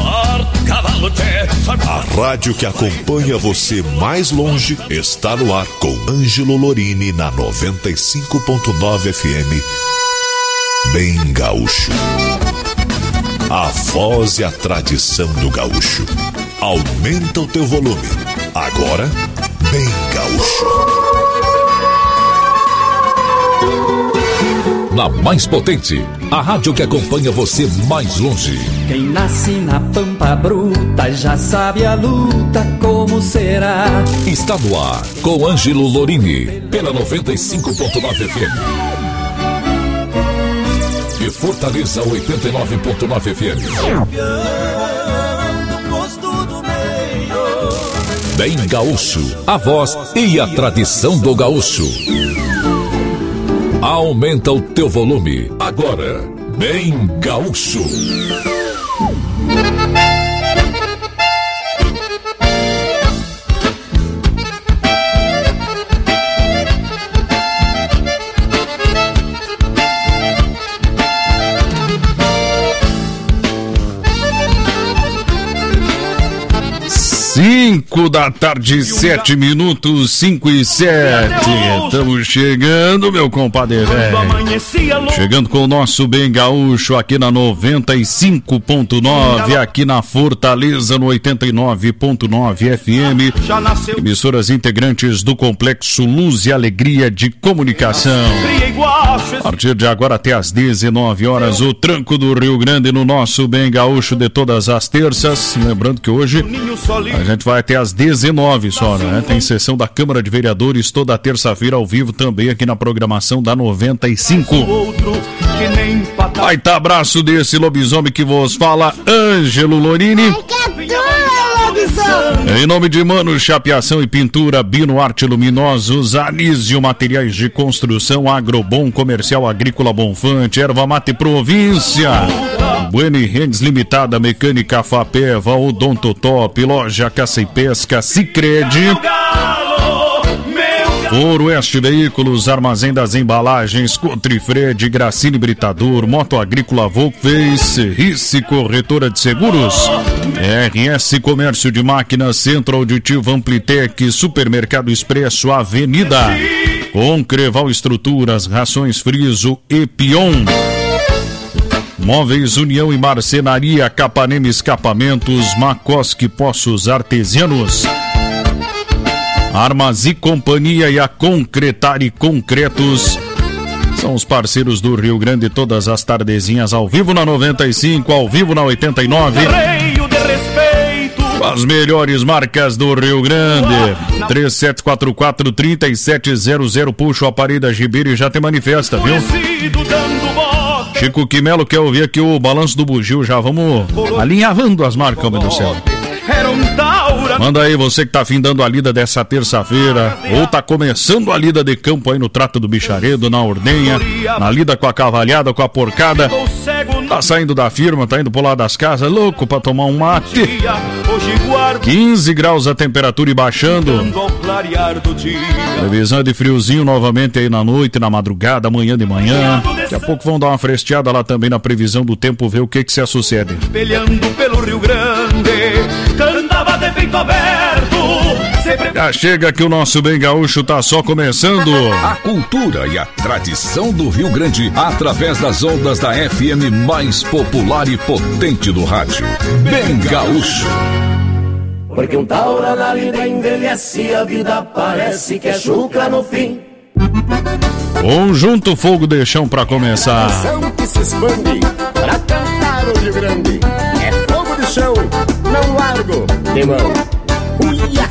a rádio que acompanha você mais longe está no ar com Ângelo Lorini na noventa e cinco ponto nove F M. Bem gaúcho. A voz e a tradição do gaúcho. Aumenta o teu volume. Agora, bem gaúcho. Na mais potente, a rádio que acompanha você mais longe. Quem nasce na pampa bruta já sabe a luta como será. Está no ar com Ângelo Lorini, pela noventa e cinco ponto nove F M. E Fortaleza oitenta e nove ponto nove F M. Bem gaúcho, a voz e a tradição do gaúcho. Aumenta o teu volume. Agora, bem gaúcho. cinco da tarde, sete minutos, cinco e sete. Estamos chegando, meu compadre velho. Chegando com o nosso Bem Gaúcho aqui na noventa e cinco ponto nove, aqui na Fortaleza no oitenta e nove ponto nove F M. Emissoras integrantes do Complexo Luz e Alegria de Comunicação. A partir de agora até às dezenove horas, o Tranco do Rio Grande no nosso Bem Gaúcho de todas as terças. Lembrando que hoje a gente vai até às dezenove só, né? Tem sessão da Câmara de Vereadores toda terça-feira ao vivo também aqui na programação da noventa e cinco. Vai tá abraço desse lobisomem que vos fala, Ângelo Lorini. Em nome de Mano Chapeação e Pintura, Bino Arte Luminosos, Anísio Materiais de Construção, Agrobom Comercial Agrícola Bonfante, Erva Mate Província, Bueno e Rendes Limitada, Mecânica Fapeva, Odontotop, Loja Caça e Pesca, Sicredi, Oeste Veículos, Armazém das Embalagens, Cotrifred, Gracine Britador, Moto Agrícola Volkswagen, Rice Corretora de Seguros, R S Comércio de Máquinas, Centro Auditivo Amplitec, Supermercado Expresso, Avenida, Concreval Estruturas, Rações Friso e Pion. Móveis União e Marcenaria, Capanema Escapamentos, Macoski Poços Artesianos, Armas e Companhia e a Concretar e Concretos são os parceiros do Rio Grande todas as tardezinhas ao vivo na noventa e cinco, ao vivo na oitenta e nove. As melhores marcas do Rio Grande. três sete quatro quatro, três sete zero zero. Puxa o aparelho da Gibeira e já te manifesta, viu? Chico Quimelo quer ouvir aqui o balanço do bugio. Já vamos alinhavando as marcas, homem do céu. Manda aí você que tá findando a lida dessa terça-feira, ou tá começando a lida de campo aí no Trato do Bicharedo, na Ordenha, na lida com a cavalhada, com a porcada, tá saindo da firma, tá indo pro lado das casas, louco pra tomar um mate. quinze graus a temperatura e baixando. Previsão de friozinho novamente aí na noite, na madrugada, amanhã de manhã. Daqui a pouco vão dar uma fresteada lá também na previsão do tempo, ver o que que se sucede. Espelhando pelo Rio Grande, cantava de peito aberto. Sempre... Já chega que o nosso Bem Gaúcho tá só começando. A cultura e a tradição do Rio Grande através das ondas da F M mais popular e potente do rádio. Bem Gaúcho. Porque um taura na lida envelhece, a vida parece que é chucra no fim. Conjunto Fogo de Chão pra começar. Canção que se expande pra cantar o Rio Grande. É fogo de chão, não largo de mão. Uia!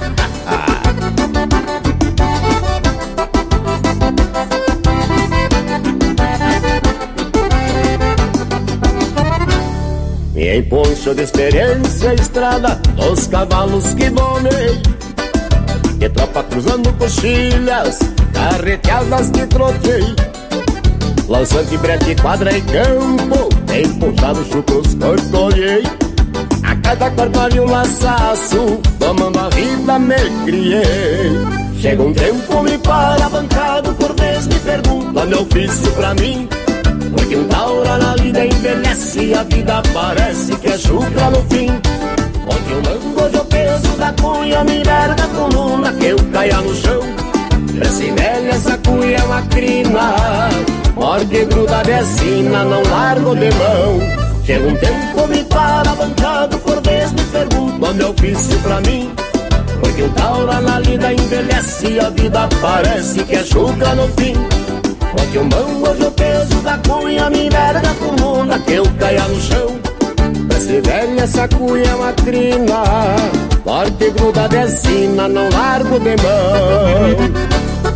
E em poncho de experiência, estrada dos cavalos que domei, de tropa cruzando coxilhas, carreteadas que trotei, lançante, brete, quadra e campo, bem puxado, chucros, cortolhei. A cada corpar e um laçaço, tomando a vida me criei. Chega um tempo, me para bancado, por vez me pergunta meu ofício pra mim. Porque um taura na lida envelhece, a vida parece que é chucra no fim. Onde o mango de o peso da cunha me verga a coluna que eu caia no chão. Prece velha, essa cunha é uma crina, morde gruda de sina, não largo de mão. Chega um tempo, me para bancado, por vez me pergunto o meu ofício pra mim. Porque um taura na lida envelhece, a vida parece que é chucra no fim. Porque o mão hoje o peso da cunha me verga a coluna que eu caia no chão. Prece velha, essa cunha é uma crina, forte gruda de sina, não largo de mão.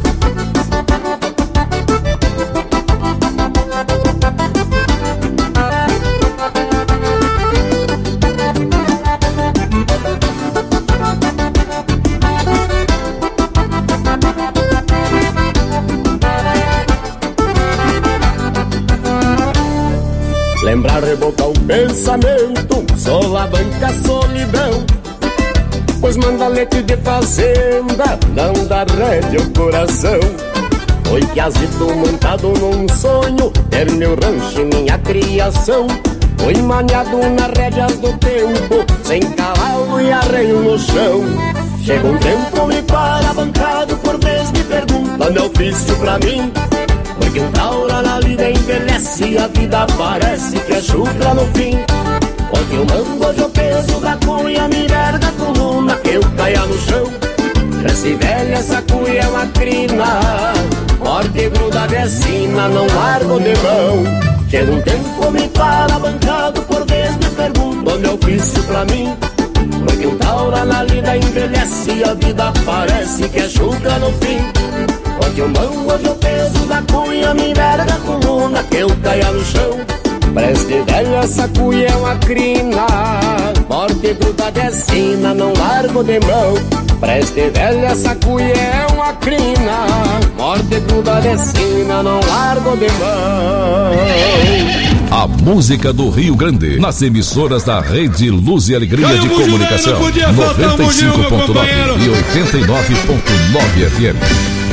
Lembrar, revoltar o pensamento, solavanca a solidão, pois manda leite de fazenda, não dá rédea ao coração. Foi que azito montado num sonho, ter meu rancho e minha criação. Fui maniado nas rédeas do tempo, sem cavalo e arreio no chão. Chega um tempo, me para bancado, por vez me pergunta meu ofício pra mim. Porque um taura na lida envelhece e a vida parece que é chucra no fim. Porque eu mando hoje o peso da cunha, me verga a coluna, eu caia no chão. Cresce velha, essa cuia é uma crina, morte gruda de sina, não largo de mão. Chega um tempo, me para bancado, por vez me pergunta meu ofício pra mim. Porque um taura na lida envelhece e a vida parece que é chucra no fim. Porque eu mão hoje o peso da cunha, me verga a coluna, que eu caia no chão. Preste velho, essa cuia é uma crina, morte gruda de sina, não largo de mão. Preste velho, essa cuia é uma crina, morte gruda de sina, não largo de mão. A música do Rio Grande, nas emissoras da Rede Luz e Alegria de Comunicação, noventa e cinco ponto nove e oitenta e nove ponto nove F M.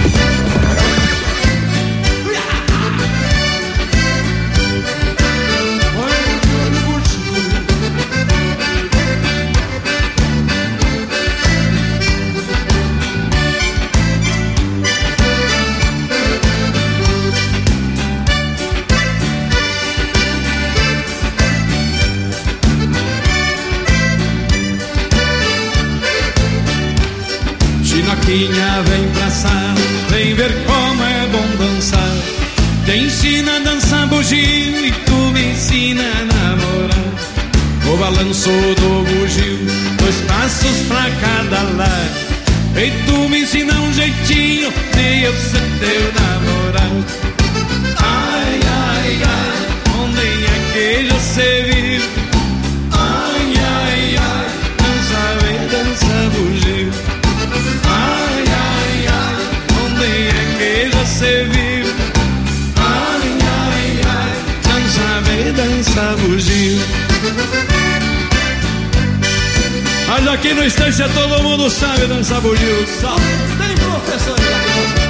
Chinoquinha, vem pra sala, vem ver como é bom dançar. Te ensina a dançar bugio e tu me ensina a namorar. O balanço do bugio, dois passos pra cada lado. E tu me ensina um jeitinho de eu ser teu namorado. Ai, ai, ai, onde é que já se viu? Ai, ai, ai, não sabe dançar bugio. Ai, ai, ai, onde é que já se viu? Ai, ai, ai, não sabe dançar bugio. Mas aqui no Estância todo mundo sabe dançar bugio. Só tem professor aqui.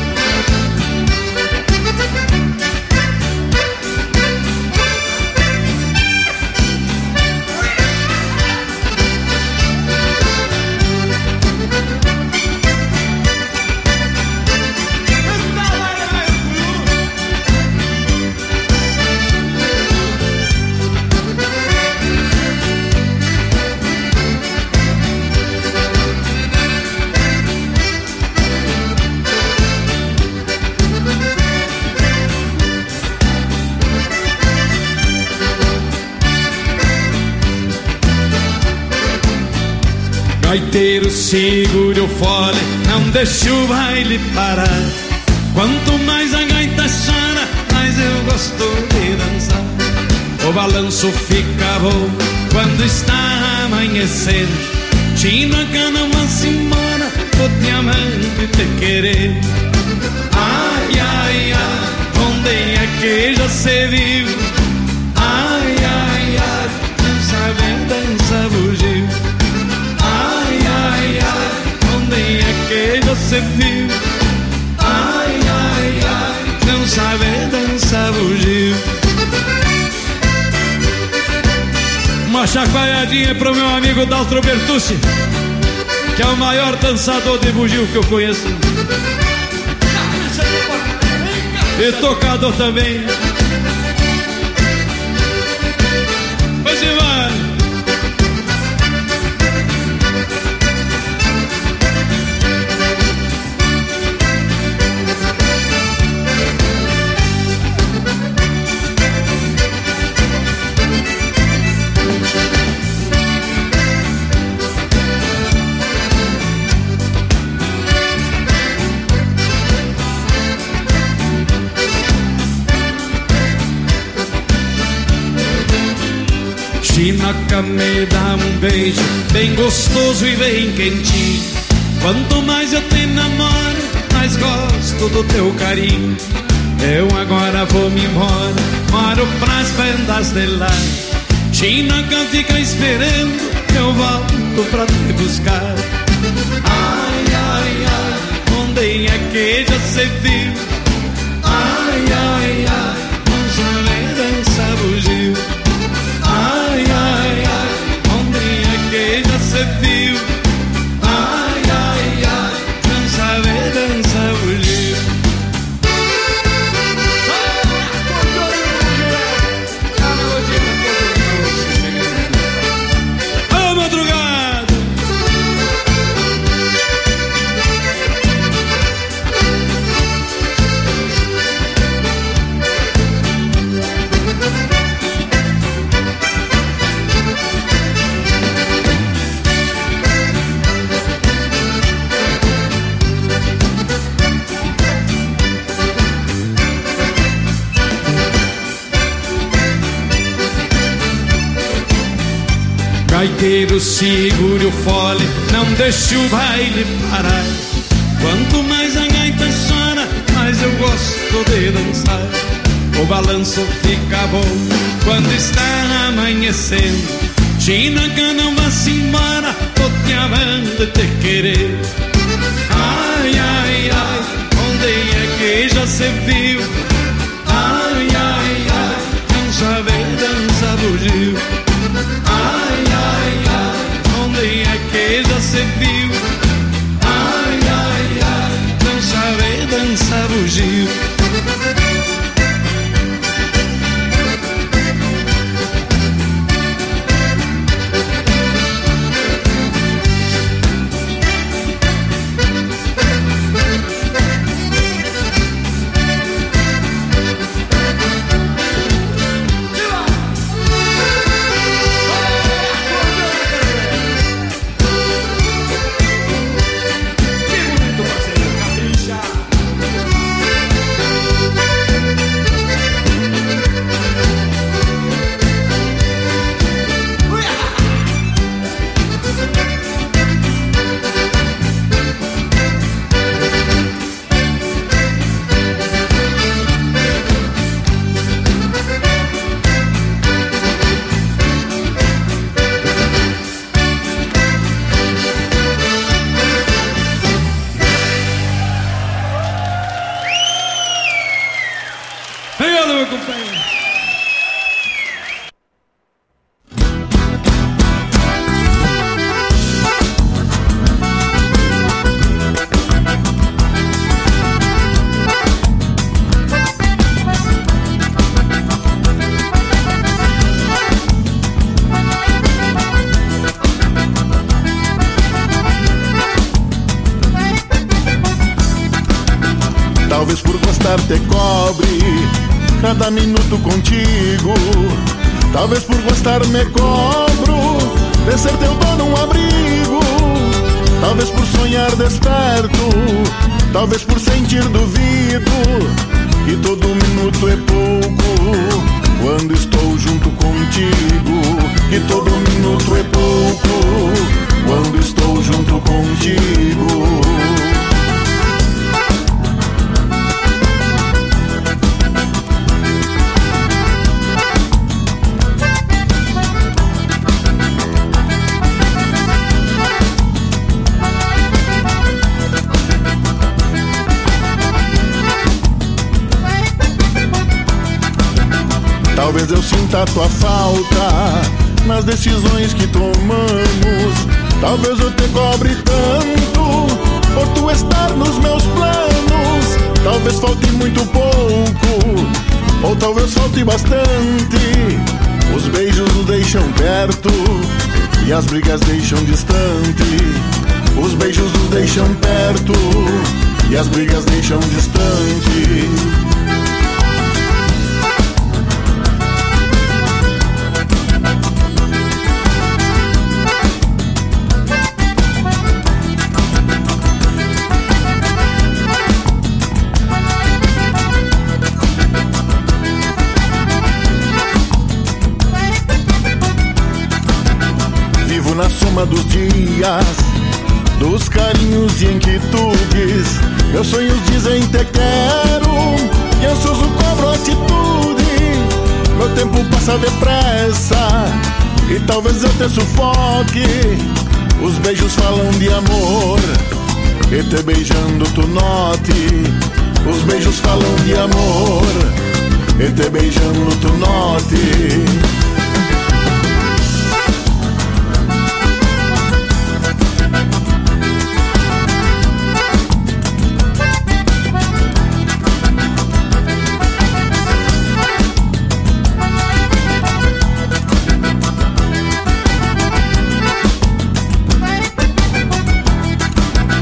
Gaiteiro, segure o fole, não deixe o baile parar. Quanto mais a gaita chora, mais eu gosto de dançar. O balanço fica bom quando está amanhecendo. China, cana, mansa embora, tô te amando e te querer. Ai, ai, ai, onde é que já se viu? Ai, ai, ai, não sabe dançar bugio. Ai, ai, ai, onde é que já se viu? Ai, ai, ai, não sabe dançar bugio. Uma chacoalhadinha pro meu amigo Daltro Bertucci, que é o maior dançador de bugio que eu conheço. E tocador também. Pois embora. Chinoca, me dá um beijo bem gostoso e bem quentinho. Quanto mais eu te namoro, mais gosto do teu carinho. Eu agora vou me embora, moro pras bandas de lá. Chinoca, fica esperando, eu volto pra te buscar. Ai, ai, ai, onde é que já se viu? Ai, ai, ai, não sabe dançar bugio. Ai, vaqueiro, segure o fole, não deixe o baile parar. Quanto mais a gaita chora, mais eu gosto de dançar. O balanço fica bom quando está amanhecendo. Chinaca, não vá-se embora, tô te amando de te querer. Ai, ai, ai, onde é que já se viu? Ai, ai, ai, não sabe dançar bugio. Ai, ai, ai, onde é que já se viu? Ai, ai, ai, não sabe dançar bugio. Talvez por gostar te cobre cada minuto contigo. Talvez por gostar me cobro de ser teu dono um abrigo. Talvez por sonhar desperto, talvez por sentir duvido que todo minuto é pouco quando estou junto contigo. Que todo minuto é pouco quando estou junto contigo. Talvez eu sinta a tua falta nas decisões que tomamos. Talvez eu te cobre tanto por tu estar nos meus planos. Talvez falte muito pouco, ou talvez falte bastante. Os beijos nos deixam perto e as brigas deixam distante. Os beijos nos deixam perto e as brigas deixam distante. Na soma dos dias, dos carinhos e inquietudes, meus sonhos dizem te quero e ansioso cobro atitude. Meu tempo passa depressa e talvez eu te sufoque. Os beijos falam de amor e te beijando tu note. Os beijos falam de amor e te beijando tu note.